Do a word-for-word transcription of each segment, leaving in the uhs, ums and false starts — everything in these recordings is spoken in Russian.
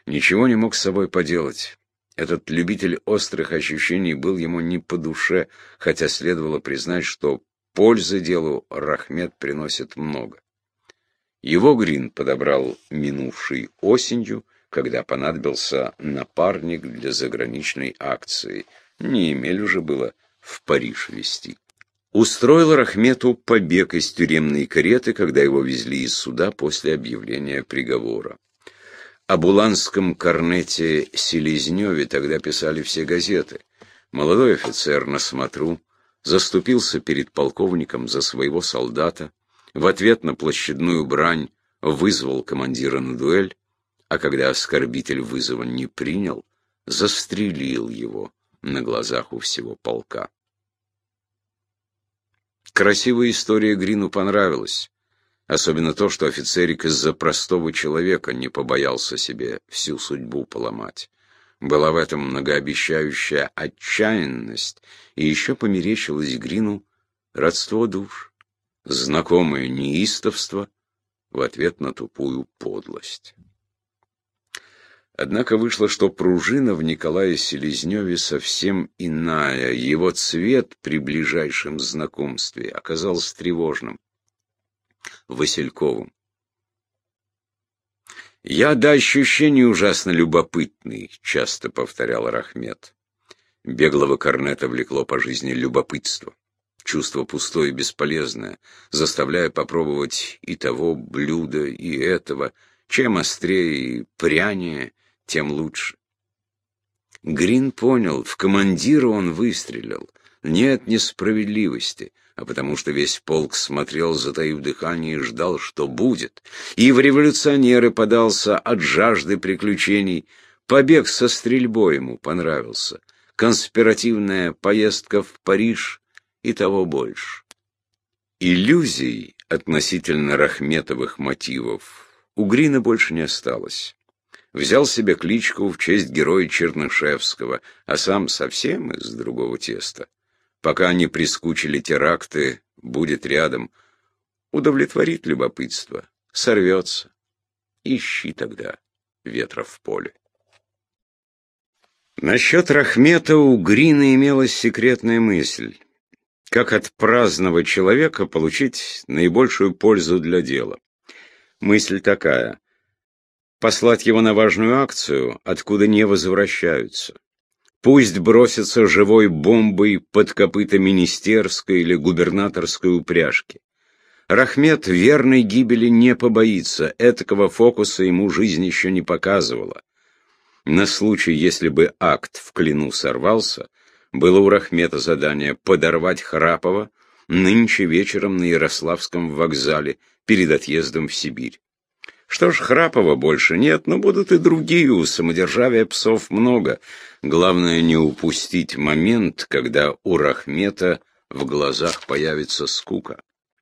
Ничего не мог с собой поделать. Этот любитель острых ощущений был ему не по душе, хотя следовало признать, что пользы делу Рахмет приносит много. Его Грин подобрал минувшей осенью, когда понадобился напарник для заграничной акции. Не Эмиль уже было в Париж везти. Устроил Рахмету побег из тюремной кареты, когда его везли из суда после объявления приговора. Об уланском корнете Селезневе тогда писали все газеты. Молодой офицер на смотру заступился перед полковником за своего солдата, в ответ на площадную брань вызвал командира на дуэль, а когда оскорбитель вызова не принял, застрелил его на глазах у всего полка. Красивая история Грину понравилась. Особенно то, что офицерик из-за простого человека не побоялся себе всю судьбу поломать. Была в этом многообещающая отчаянность, и еще померещилось Грину родство душ, знакомое неистовство в ответ на тупую подлость. Однако вышло, что пружина в Николае Селезневе совсем иная, его цвет при ближайшем знакомстве оказался тревожным. Васильковым. «Я до ощущений ужасно любопытный», — часто повторял Рахмет. Беглого корнета влекло по жизни любопытство, чувство пустое и бесполезное, заставляя попробовать и того блюда, и этого. Чем острее и прянее, тем лучше. Грин понял, в командира он выстрелил. Нет несправедливости, а потому что весь полк смотрел, затаив дыхание, и ждал, что будет. И в революционеры подался от жажды приключений. Побег со стрельбой ему понравился. Конспиративная поездка в Париж и того больше. Иллюзий относительно Рахметовых мотивов у Грина больше не осталось. Взял себе кличку в честь героя Чернышевского, а сам совсем из другого теста. Пока не прискучили теракты, будет рядом. Удовлетворит любопытство, сорвется. Ищи тогда ветра в поле. Насчет Рахмета у Грина имелась секретная мысль. Как от праздного человека получить наибольшую пользу для дела. Мысль такая. Послать его на важную акцию, откуда не возвращаются. Пусть бросится живой бомбой под копыта министерской или губернаторской упряжки. Рахмет верной гибели не побоится, этакого фокуса ему жизнь еще не показывала. На случай, если бы акт в Клину сорвался, было у Рахмета задание подорвать Храпова нынче вечером на Ярославском вокзале перед отъездом в Сибирь. Что ж, Храпова больше нет, но будут и другие, у самодержавия псов много. Главное не упустить момент, когда у Рахмета в глазах появится скука.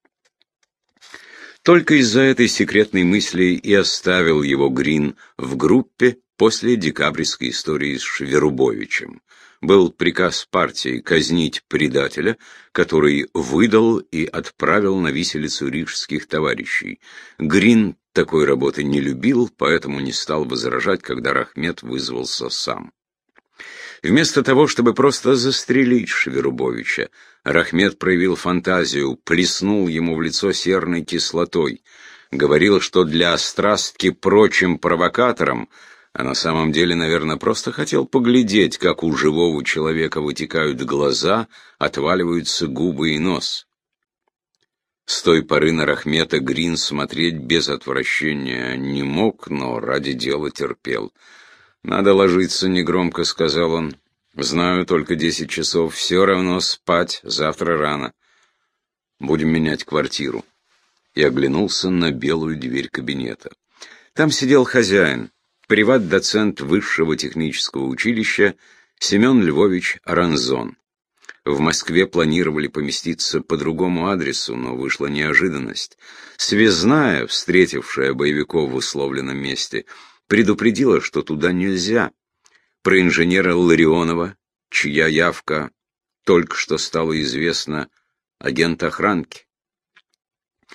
Только из-за этой секретной мысли и оставил его Грин в группе после декабрьской истории с Шверубовичем. Был приказ партии казнить предателя, который выдал и отправил на виселицу рижских товарищей. Грин такой работы не любил, поэтому не стал возражать, когда Рахмет вызвался сам. Вместо того, чтобы просто застрелить Шверубовича, Рахмет проявил фантазию, плеснул ему в лицо серной кислотой, говорил, что для острастки прочим провокаторам, а на самом деле, наверное, просто хотел поглядеть, как у живого человека вытекают глаза, отваливаются губы и нос. С той поры на Рахмета Грин смотреть без отвращения не мог, но ради дела терпел. «Надо ложиться», — негромко сказал он. «Знаю, только десять часов. Все равно спать. Завтра рано. Будем менять квартиру». И оглянулся на белую дверь кабинета. Там сидел хозяин, приват-доцент высшего технического училища Семен Львович Ранзон. В Москве планировали поместиться по другому адресу, но вышла неожиданность. Связная, встретившая боевиков в условленном месте, предупредила, что туда нельзя. Про инженера Ларионова, чья явка только что стала известна, агент охранки.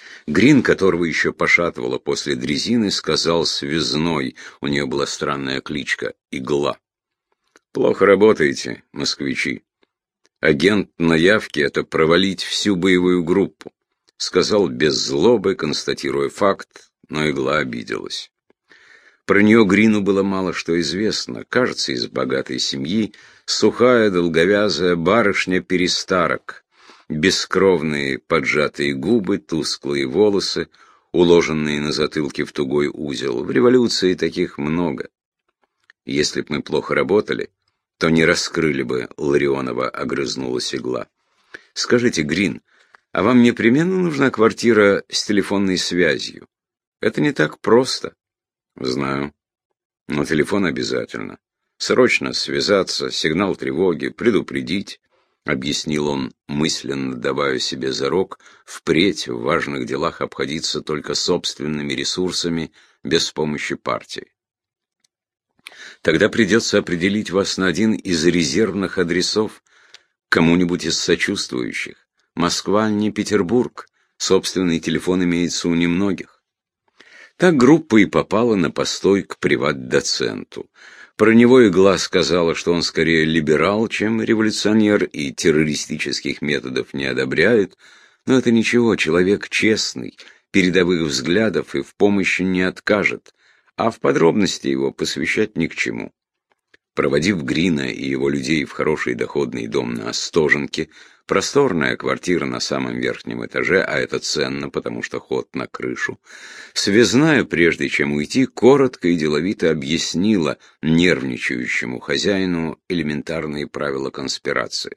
Грин, которого еще пошатывало после дрезины, сказал связной, у нее была странная кличка — Игла. «Плохо работаете, москвичи. Агент на явке — это провалить всю боевую группу», — сказал без злобы, констатируя факт, но Игла обиделась. Про нее Грину было мало что известно. Кажется, из богатой семьи, сухая, долговязая барышня-перестарок. Бескровные поджатые губы, тусклые волосы, уложенные на затылке в тугой узел. В революции таких много. Если б мы плохо работали, то не раскрыли бы Ларионова, огрызнулась Игла. Скажите, Грин, а вам непременно нужна квартира с телефонной связью? Это не так просто. Знаю. Но телефон обязательно. Срочно связаться, сигнал тревоги, предупредить. — объяснил он, мысленно давая себе зарок впредь в важных делах обходиться только собственными ресурсами, без помощи партии. Тогда придется определить вас на один из резервных адресов, кому-нибудь из сочувствующих. Москва не Петербург, собственный телефон имеется у немногих. Так группа и попала на постой к приват-доценту. Про него Игла сказала, что он скорее либерал, чем революционер, и террористических методов не одобряет, но это ничего, человек честный, передовых взглядов и в помощи не откажет, а в подробности его посвящать ни к чему. Проводив Грина и его людей в хороший доходный дом на Остоженке, просторная квартира на самом верхнем этаже, а это ценно, потому что ход на крышу, связная, прежде чем уйти, коротко и деловито объяснила нервничающему хозяину элементарные правила конспирации.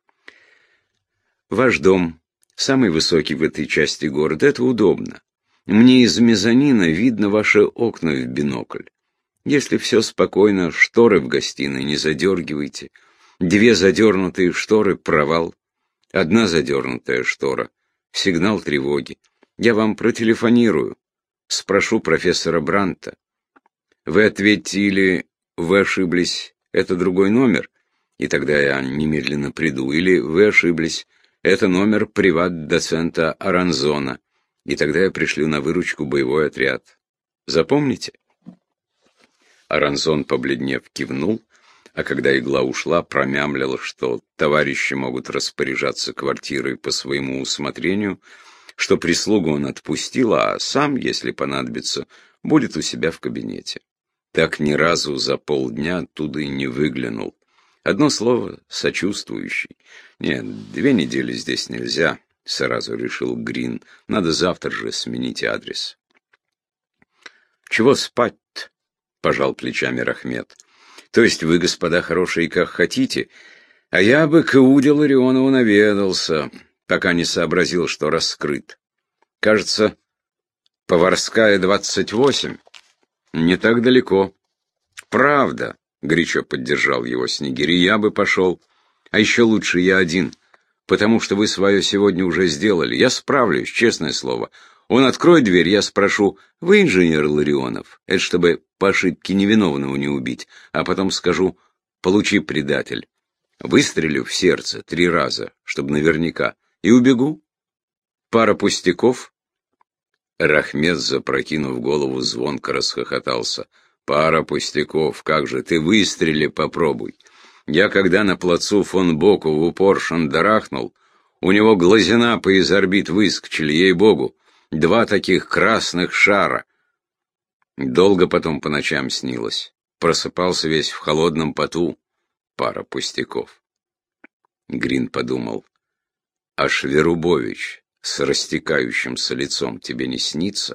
Ваш дом, самый высокий в этой части города, это удобно. Мне из мезонина видно ваши окна в бинокль. Если все спокойно, шторы в гостиной не задергивайте. Две задернутые шторы — провал. Одна задернутая штора — сигнал тревоги. Я вам протелефонирую. Спрошу профессора Бранта. Вы ответьте или вы ошиблись, это другой номер, и тогда я немедленно приду, или вы ошиблись, это номер приват-доцента Аранзона, и тогда я пришлю на выручку боевой отряд. Запомните? Аранзон, побледнев, кивнул, а когда Игла ушла, промямлил, что товарищи могут распоряжаться квартирой по своему усмотрению, что прислугу он отпустил, а сам, если понадобится, будет у себя в кабинете. Так ни разу за полдня оттуда и не выглянул. Одно слово — сочувствующий. Нет, две недели здесь нельзя, сразу решил Грин. Надо завтра же сменить адрес. Чего спать-то? — пожал плечами Рахмет. То есть вы, господа хорошие, как хотите, а я бы к Иуде Ларионову наведался, пока не сообразил, что раскрыт. Кажется, Поварская, двадцать восемь. Не так далеко. Правда, — горячо поддержал его Снегирь, — я бы пошел. А еще лучше я один, потому что вы свое сегодня уже сделали. Я справлюсь, честное слово. Он откроет дверь, я спрошу: вы инженер Ларионов? Это чтобы по ошибке невиновного не убить. А потом скажу: получи, предатель. Выстрелю в сердце три раза, чтобы наверняка, и убегу. Пара пустяков. Рахмет, запрокинув голову, звонко расхохотался. Пара пустяков, как же, ты выстрели попробуй. Я когда на плацу фон Боку в упор шандарахнул, у него глазина по из орбит выскочили, ей-богу. Два таких красных шара. Долго потом по ночам снилось. Просыпался весь в холодном поту. Пара пустяков. Грин подумал: а Шверубович с растекающимся лицом тебе не снится?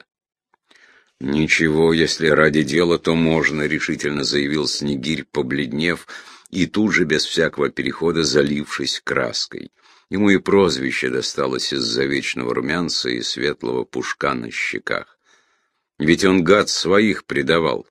Ничего, если ради дела, то можно, решительно заявил Снегирь, побледнев и тут же без всякого перехода залившись краской. Ему и прозвище досталось из-за вечного румянца и светлого пушка на щеках. Ведь он, гад, своих предавал.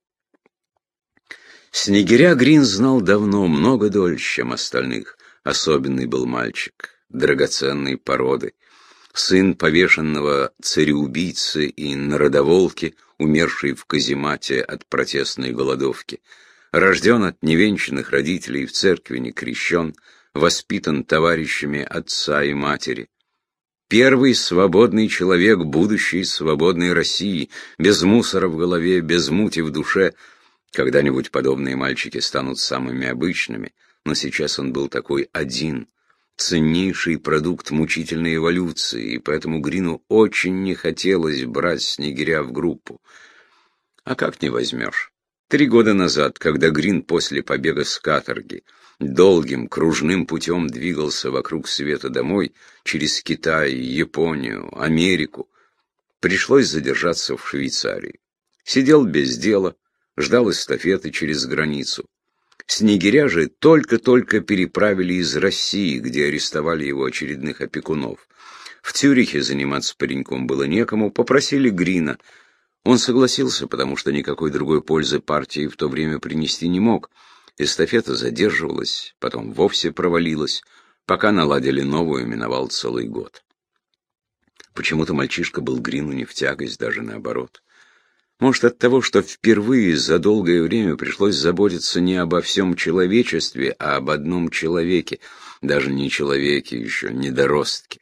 Снегиря Грин знал давно, много дольше, чем остальных. Особенный был мальчик, драгоценной породы. Сын повешенного цареубийцы и народоволки, умерший в каземате от протестной голодовки. Рожден от невенчанных родителей, в церкви не крещен, воспитан товарищами отца и матери. Первый свободный человек будущей свободной России, без мусора в голове, без мути в душе. Когда-нибудь подобные мальчики станут самыми обычными, но сейчас он был такой один, ценнейший продукт мучительной эволюции, и поэтому Грину очень не хотелось брать Снегиря в группу. А как не возьмешь? Три года назад, когда Грин после побега с каторги долгим кружным путем двигался вокруг света домой, через Китай, Японию, Америку, пришлось задержаться в Швейцарии. Сидел без дела, ждал эстафеты через границу. Снегиря же только-только переправили из России, где арестовали его очередных опекунов. В Цюрихе заниматься пареньком было некому, попросили Грина. Он согласился, потому что никакой другой пользы партии в то время принести не мог. Эстафета задерживалась, потом вовсе провалилась. Пока наладили новую, миновал целый год. Почему-то мальчишка был Грину не в тягость, даже наоборот. Может, от того, что впервые за долгое время пришлось заботиться не обо всем человечестве, а об одном человеке, даже не человеке, еще недоростке.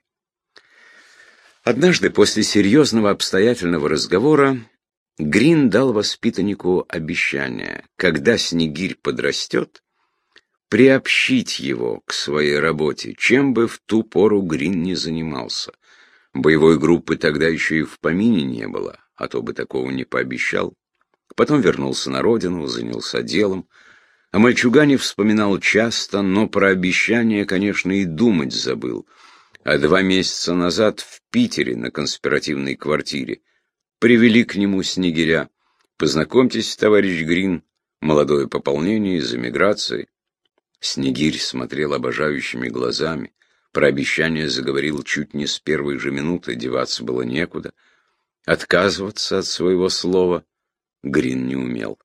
Однажды после серьезного обстоятельного разговора Грин дал воспитаннику обещание, когда Снегирь подрастет, приобщить его к своей работе, чем бы в ту пору Грин не занимался. Боевой группы тогда еще и в помине не было, а то бы такого не пообещал. Потом вернулся на родину, занялся делом. О мальчугане вспоминал часто, но про обещание, конечно, и думать забыл. А два месяца назад в Питере на конспиративной квартире привели к нему Снегиря. «Познакомьтесь, товарищ Грин, молодое пополнение из эмиграции». Снегирь смотрел обожающими глазами. Про обещание заговорил чуть не с первой же минуты, деваться было некуда. Отказываться от своего слова Грин не умел.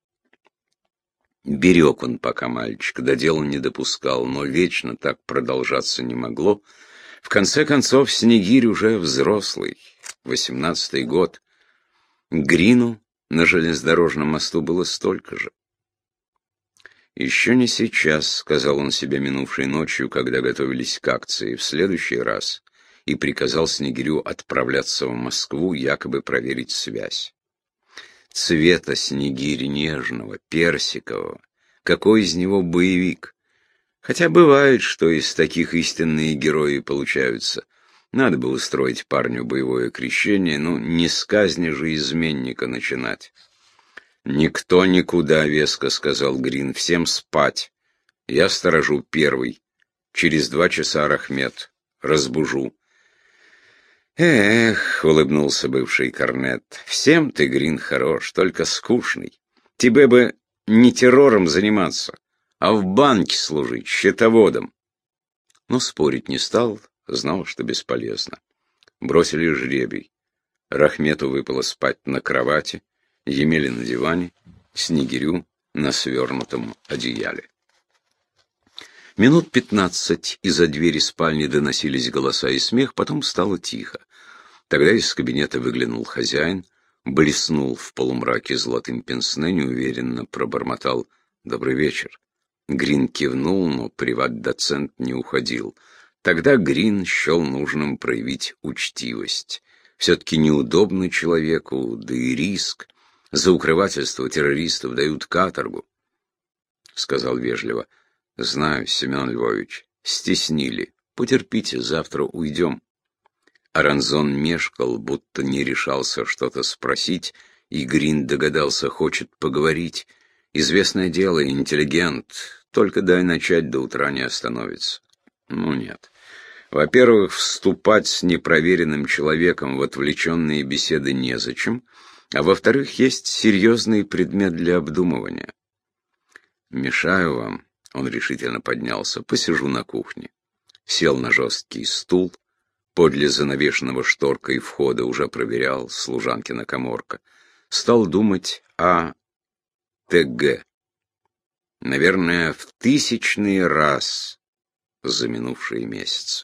Берег он пока мальчика, до дела не допускал, но вечно так продолжаться не могло. В конце концов, Снегирь уже взрослый, восемнадцатый год. Грину на железнодорожном мосту было столько же. «Еще не сейчас», — сказал он себе минувшей ночью, когда готовились к акции, — «в следующий раз», и приказал Снегирю отправляться в Москву, якобы проверить связь. Цвета Снегирь нежного, персикового, какой из него боевик. Хотя бывает, что из таких истинные герои получаются. Надо бы устроить парню боевое крещение, ну, не с казни же изменника начинать. «Никто никуда», — веско сказал Грин, — «всем спать. Я сторожу первый. Через два часа Рахмет. Разбужу». «Эх», — улыбнулся бывший корнет, — «всем ты, Грин, хорош, только скучный. Тебе бы не террором заниматься, а в банке служить, счетоводом». Но спорить не стал, знал, что бесполезно. Бросили жребий. Рахмету выпало спать на кровати, Емеле на диване, Снегирю на свернутом одеяле. Минут пятнадцать из-за двери спальни доносились голоса и смех, потом стало тихо. Тогда из кабинета выглянул хозяин, блеснул в полумраке золотым пенсне, неуверенно пробормотал «Добрый вечер». Грин кивнул, но приват-доцент не уходил. Тогда Грин счел нужным проявить учтивость. Все-таки неудобно человеку, да и риск. За укрывательство террористов дают каторгу. Сказал вежливо: «Знаю, Семен Львович, стеснили. Потерпите, завтра уйдем». Аранзон мешкал, будто не решался что-то спросить, и Грин догадался, хочет поговорить. Известное дело, интеллигент, только дай начать, до утра не остановится. Ну нет. Во-первых, вступать с непроверенным человеком в отвлеченные беседы незачем, а во-вторых, есть серьезный предмет для обдумывания. «Мешаю вам», — он решительно поднялся, — «посижу на кухне». Сел на жесткий стул, подле занавешенного шторкой входа уже проверял служанкина каморка. Стал думать о ТГ. Наверное, в тысячный раз за минувшие месяцы.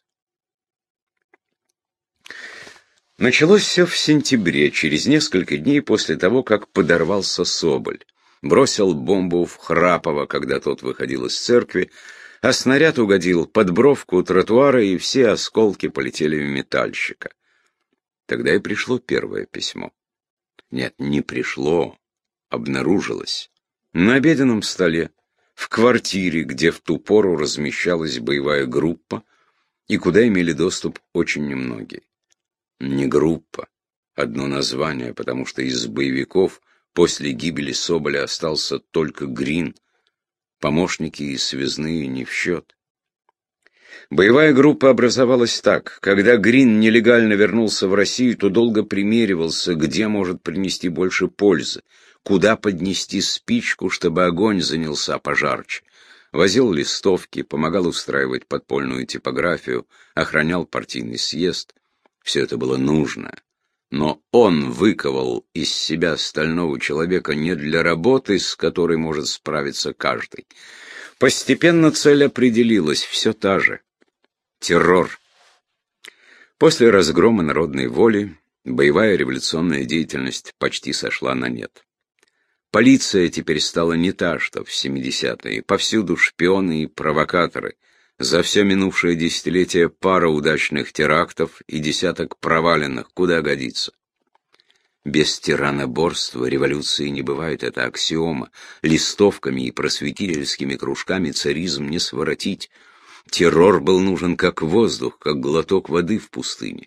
Началось все в сентябре, через несколько дней после того, как подорвался Соболь. Бросил бомбу в Храпово, когда тот выходил из церкви, а снаряд угодил под бровку тротуара, и все осколки полетели в метальщика. Тогда и пришло первое письмо. Нет, не пришло, обнаружилось. На обеденном столе, в квартире, где в ту пору размещалась боевая группа, и куда имели доступ очень немногие. Не группа, одно название, потому что из боевиков после гибели Соболя остался только Грин, помощники и связные не в счет. Боевая группа образовалась так: когда Грин нелегально вернулся в Россию, то долго примеривался, где может принести больше пользы, куда поднести спичку, чтобы огонь занялся пожарче. Возил листовки, помогал устраивать подпольную типографию, охранял партийный съезд. Все это было нужно. Но он выковал из себя стального человека не для работы, с которой может справиться каждый. Постепенно цель определилась, все та же — террор. После разгрома народной воли боевая революционная деятельность почти сошла на нет. Полиция теперь стала не та, что в семидесятые. Повсюду шпионы и провокаторы. За все минувшее десятилетие пара удачных терактов и десяток проваленных. Куда годится? Без тираноборства революции не бывает, это аксиома. Листовками и просветительскими кружками царизм не своротить. Террор был нужен как воздух, как глоток воды в пустыне.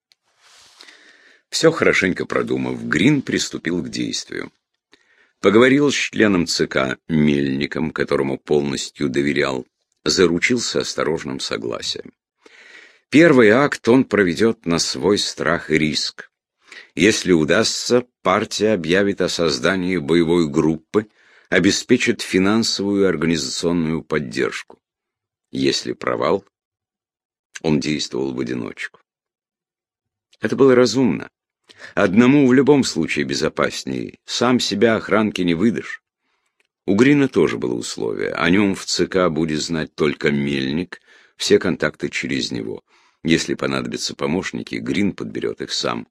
Все хорошенько продумав, Грин приступил к действию. Поговорил с членом ЦК Мельником, которому полностью доверял, заручился осторожным согласием. Первый акт он проведет на свой страх и риск. Если удастся, партия объявит о создании боевой группы, обеспечит финансовую и организационную поддержку. Если провал, он действовал в одиночку. Это было разумно. Одному в любом случае безопаснее, сам себя охранке не выдашь. У Грина тоже было условие, о нем в ЦК будет знать только Мельник, все контакты через него. Если понадобятся помощники, Грин подберет их сам.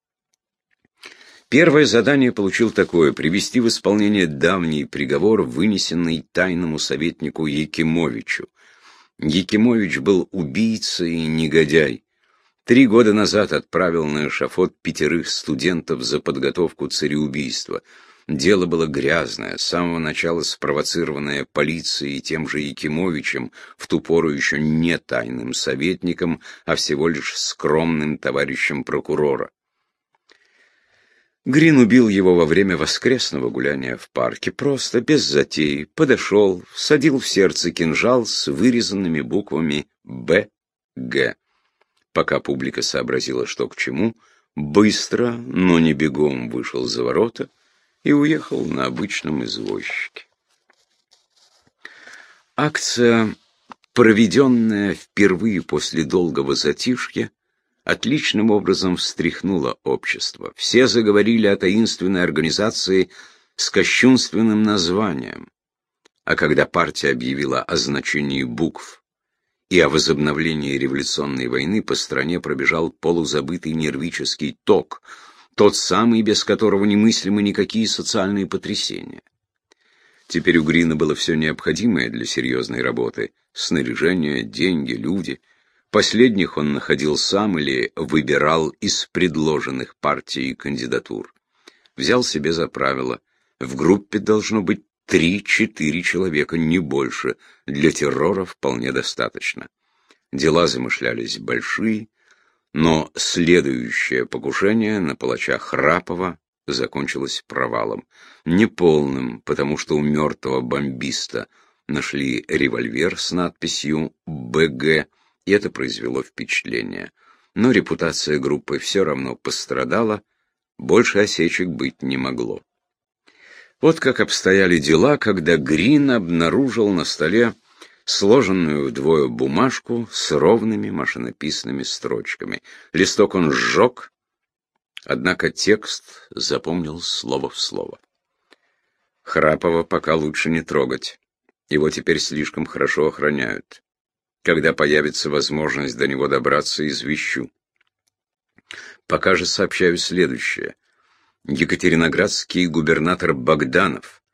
Первое задание получил такое — привести в исполнение давний приговор, вынесенный тайному советнику Якимовичу. Якимович был убийцей и негодяй. Три года назад отправил на эшафот пятерых студентов за подготовку цареубийства. Дело было грязное, с самого начала спровоцированное полицией и тем же Якимовичем, в ту пору еще не тайным советником, а всего лишь скромным товарищем прокурора. Грин убил его во время воскресного гуляния в парке, просто, без затей, подошел, всадил в сердце кинжал с вырезанными буквами «Б Г». Пока публика сообразила, что к чему, быстро, но не бегом вышел за ворота и уехал на обычном извозчике. Акция, проведенная впервые после долгого затишья, отличным образом встряхнула общество. Все заговорили о таинственной организации с кощунственным названием. А когда партия объявила о значении букв и о возобновлении революционной войны, по стране пробежал полузабытый нервический ток, тот самый, без которого немыслимы никакие социальные потрясения. Теперь у Грина было все необходимое для серьезной работы — снаряжение, деньги, люди. Последних он находил сам или выбирал из предложенных партией кандидатур. Взял себе за правило: в группе должно быть три-четыре человека, не больше. Для террора вполне достаточно. Дела замышлялись большие, но следующее покушение на палача Храпова закончилось провалом. Неполным, потому что у мертвого бомбиста нашли револьвер с надписью «Б Г», и это произвело впечатление. Но репутация группы все равно пострадала, больше осечек быть не могло. Вот как обстояли дела, когда Грин обнаружил на столе сложенную вдвое бумажку с ровными машинописными строчками. Листок он сжег, однако текст запомнил слово в слово. Храпова пока лучше не трогать. Его теперь слишком хорошо охраняют. Когда появится возможность до него добраться, извещу. Пока же сообщаю следующее. Екатериноградский губернатор Богданов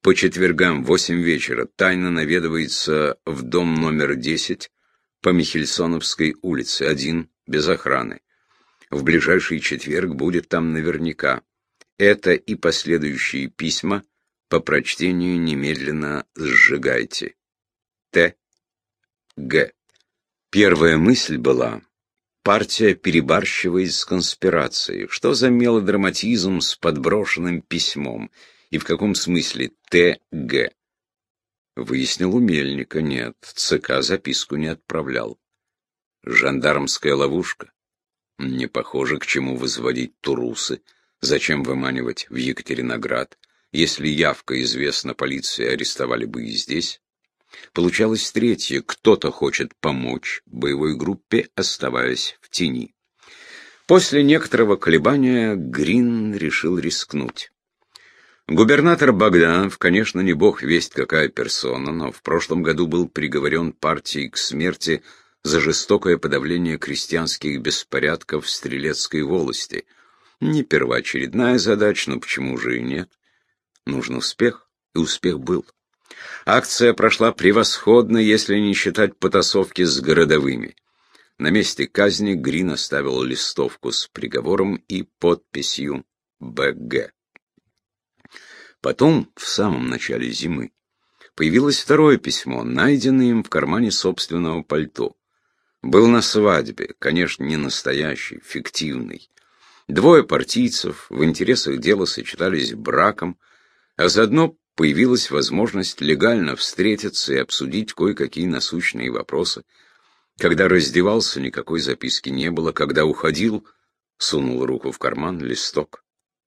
по четвергам в восемь вечера тайно наведывается в дом номер десять по Михельсоновской улице, один, без охраны. В ближайший четверг будет там наверняка. Это и последующие письма по прочтению немедленно сжигайте. Т. Г. Первая мысль была: партия перебарщивает с конспирацией. Что за мелодраматизм с подброшенным письмом? И в каком смысле Т Г? Выяснил у Мельника: нет, ЦК записку не отправлял. Жандармская ловушка? Не похоже, к чему возводить турусы. Зачем выманивать в Екатериноград? Если явка известна полиции, арестовали бы и здесь. Получалось третье: кто-то хочет помочь боевой группе, оставаясь в тени. После некоторого колебания Грин решил рискнуть. Губернатор Богданов, конечно, не бог весть какая персона, но в прошлом году был приговорен партией к смерти за жестокое подавление крестьянских беспорядков в Стрелецкой волости. Не первоочередная задача, но почему же и нет? Нужен успех, и успех был. Акция прошла превосходно, если не считать потасовки с городовыми. На месте казни Грин оставил листовку с приговором и подписью Б Г. Потом, в самом начале зимы, появилось второе письмо, найденное им в кармане собственного пальто. Был на свадьбе, конечно, не настоящий, фиктивный. Двое партийцев в интересах дела сочетались браком, а заодно появилась возможность легально встретиться и обсудить кое-какие насущные вопросы. Когда раздевался, никакой записки не было, когда уходил, сунул руку в карман, листок.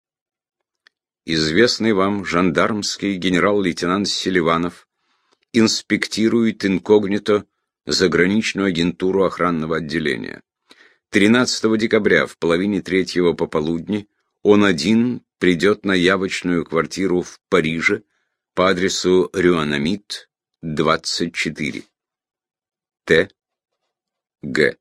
Известный вам жандармский генерал-лейтенант Селиванов инспектирует инкогнито заграничную агентуру охранного отделения. тринадцатого декабря в половине третьего пополудни он один придет на явочную квартиру в Париже по адресу Рюанамид, двадцать четыре. Т. Г.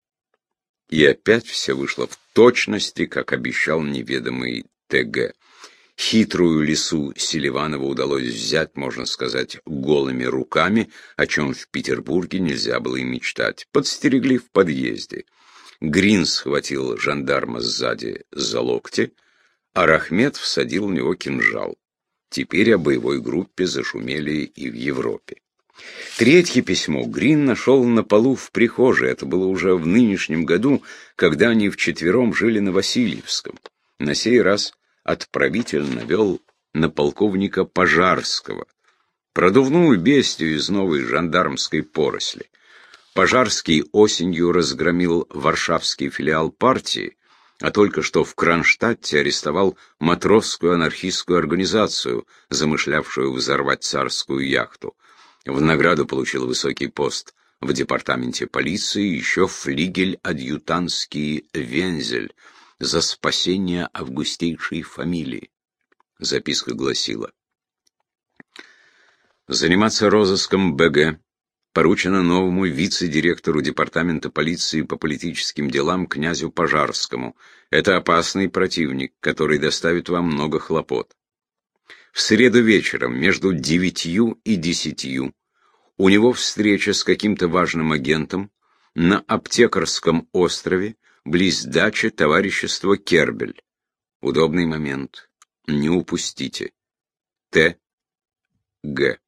И опять все вышло в точности, как обещал неведомый Т Г. Хитрую лису Селиванова удалось взять, можно сказать, голыми руками, о чем в Петербурге нельзя было и мечтать. Подстерегли в подъезде. Грин схватил жандарма сзади за локти, а Рахмет всадил в него кинжал. Теперь о боевой группе зашумели и в Европе. Третье письмо Грин нашел на полу в прихожей. Это было уже в нынешнем году, когда они вчетвером жили на Васильевском. На сей раз отправитель навел на полковника Пожарского, продувную бестию из новой жандармской поросли. Пожарский осенью разгромил варшавский филиал партии, а только что в Кронштадте арестовал матросскую анархистскую организацию, замышлявшую взорвать царскую яхту. В награду получил высокий пост в департаменте полиции, еще флигель-адъютантский вензель за спасение августейшей фамилии. Записка гласила: заниматься розыском Б Г поручено новому вице-директору департамента полиции по политическим делам князю Пожарскому. Это опасный противник, который доставит вам много хлопот. В среду вечером между девятью и десятью у него встреча с каким-то важным агентом на Аптекарском острове близ дачи товарищества Кербель. Удобный момент. Не упустите. Т. Г.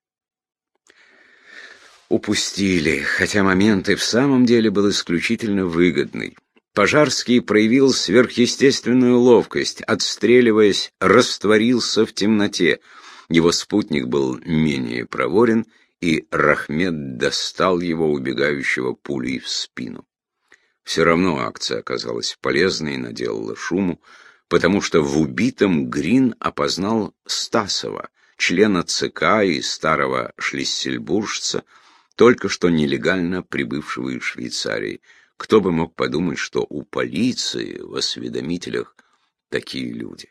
Упустили, хотя момент и в самом деле был исключительно выгодный. Пожарский проявил сверхъестественную ловкость, отстреливаясь, растворился в темноте. Его спутник был менее проворен, и Рахмет достал его, убегающего пулей, в спину. Все равно акция оказалась полезной и наделала шуму, потому что в убитом Грин опознал Стасова, члена ЦК и старого шлиссельбуржца, только что нелегально прибывшего из Швейцарии. Кто бы мог подумать, что у полиции в осведомителях такие люди.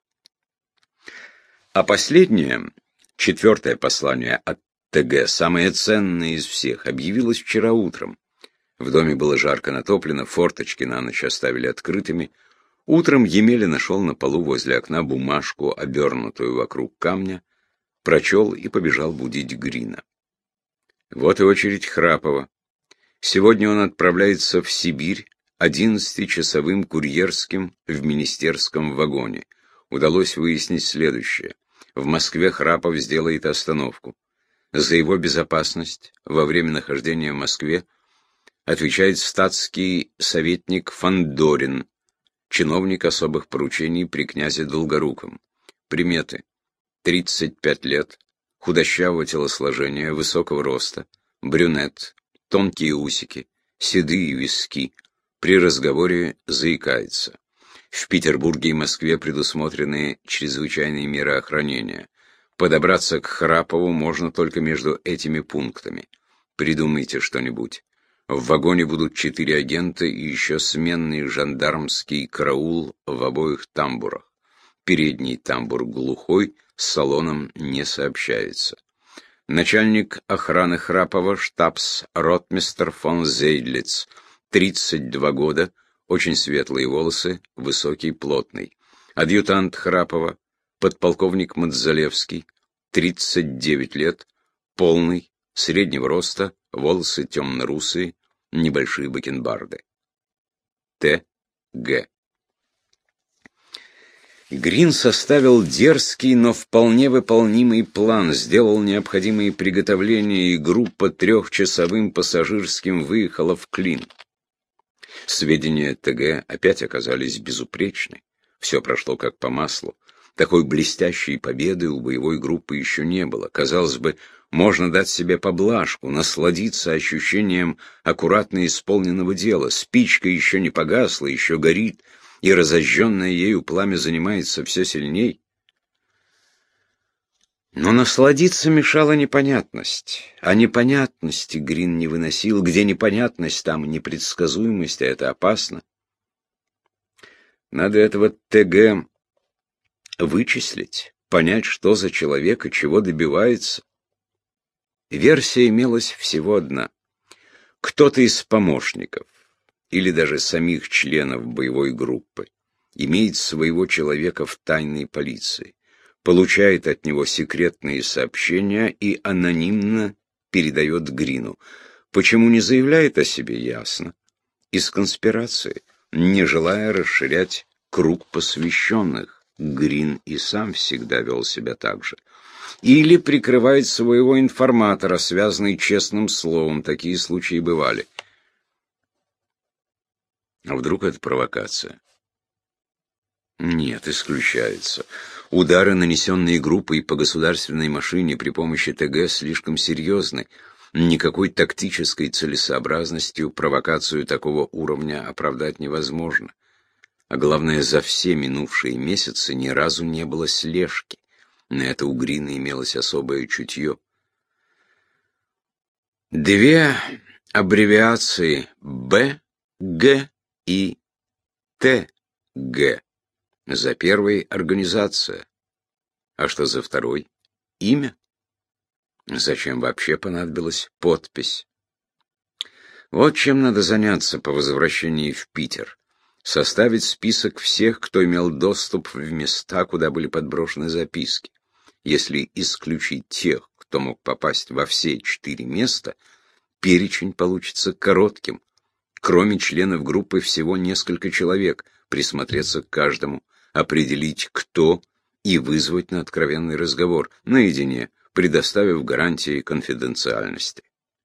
А последнее, четвертое послание от Т Г, самое ценное из всех, объявилось вчера утром. В доме было жарко натоплено, форточки на ночь оставили открытыми. Утром Емеля нашел на полу возле окна бумажку, обернутую вокруг камня, прочел и побежал будить Грина. Вот и очередь Храпова. Сегодня он отправляется в Сибирь одиннадцатичасовым курьерским в министерском вагоне. Удалось выяснить следующее. В Москве Храпов сделает остановку. За его безопасность во время нахождения в Москве отвечает статский советник Фандорин, чиновник особых поручений при князе Долгоруком. Приметы. тридцать пять лет, худощавого телосложения, высокого роста, брюнет, тонкие усики, седые виски, при разговоре заикается. В Петербурге и Москве предусмотрены чрезвычайные меры охранения. Подобраться к Храпову можно только между этими пунктами. Придумайте что-нибудь. В вагоне будут четыре агента и еще сменный жандармский караул в обоих тамбурах. Передний тамбур глухой, с салоном не сообщается. Начальник охраны Храпова штабс-ротмистр фон Зейдлиц, тридцать два года, очень светлые волосы, высокий, плотный. Адъютант Храпова, подполковник Мадзалевский, тридцать девять лет, полный, среднего роста, волосы темно-русые, небольшие бакенбарды. Т. Г. Грин составил дерзкий, но вполне выполнимый план, сделал необходимые приготовления, и группа трехчасовым пассажирским выехала в Клин. Сведения ТГ опять оказались безупречны. Все прошло как по маслу. Такой блестящей победы у боевой группы еще не было. Казалось бы, можно дать себе поблажку, насладиться ощущением аккуратно исполненного дела. Спичка еще не погасла, еще горит, и разожженное ею пламя занимается все сильней. Но насладиться мешала непонятность. А непонятности Грин не выносил. Где непонятность, там и непредсказуемость, а это опасно. Надо этого ТГ вычислить, понять, что за человек и чего добивается. Версия имелась всего одна. Кто-то из помощников, или даже самих членов боевой группы, имеет своего человека в тайной полиции, получает от него секретные сообщения и анонимно передает Грину. Почему не заявляет о себе, ясно. Из конспирации, не желая расширять круг посвященных. Грин и сам всегда вел себя так же. Или прикрывает своего информатора, связанный честным словом. Такие случаи бывали. А вдруг это провокация? Нет, исключается. Удары, нанесенные группой по государственной машине при помощи ТГ, слишком серьезны. Никакой тактической целесообразностью провокацию такого уровня оправдать невозможно. А главное, за все минувшие месяцы ни разу не было слежки. На это у Грина имелось особое чутье. Две аббревиации Б Г и Т Г. За первой — организация. А что за второй? Имя. Зачем вообще понадобилась подпись? Вот чем надо заняться по возвращении в Питер. Составить список всех, кто имел доступ в места, куда были подброшены записки. Если исключить тех, кто мог попасть во все четыре места, перечень получится коротким. Кроме членов группы всего несколько человек, присмотреться к каждому, определить, кто, и вызвать на откровенный разговор, наедине, предоставив гарантии конфиденциальности.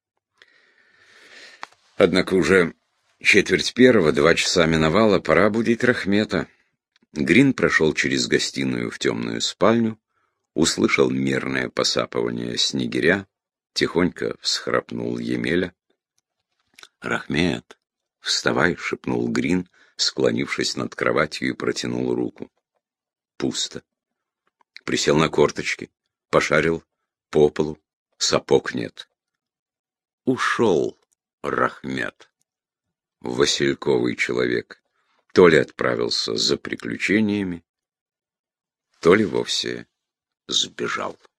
Однако уже четверть первого, два часа миновало, пора будить Рахмета. Грин прошел через гостиную в темную спальню, услышал мерное посапывание снегиря, тихонько всхрапнул Емеля. «Рахмет, вставай!» — шепнул Грин, склонившись над кроватью, и протянул руку. Пусто. Присел на корточки, пошарил по полу, сапог нет. Ушел Рахмет. Васильковый человек. То ли отправился за приключениями, то ли вовсе сбежал.